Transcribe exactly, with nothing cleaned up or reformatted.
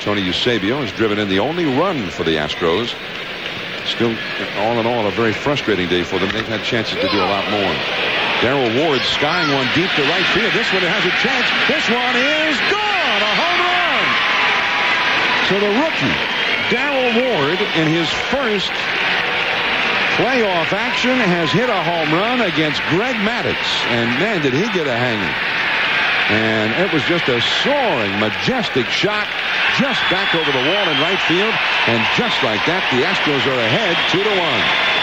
Tony Eusebio has driven in the only run for the Astros. Still, all in all, a very frustrating day for them. They've had chances to do a lot more. Darrell Ward skying one deep to right field. This one has a chance. This one is gone. A home run. So the rookie, Darrell Ward, in his first playoff action, has hit a home run against Greg Maddux. And man, did he get a hanging. And it was just a soaring, majestic shot just back over the wall in right field. And just like that, the Astros are ahead two to one.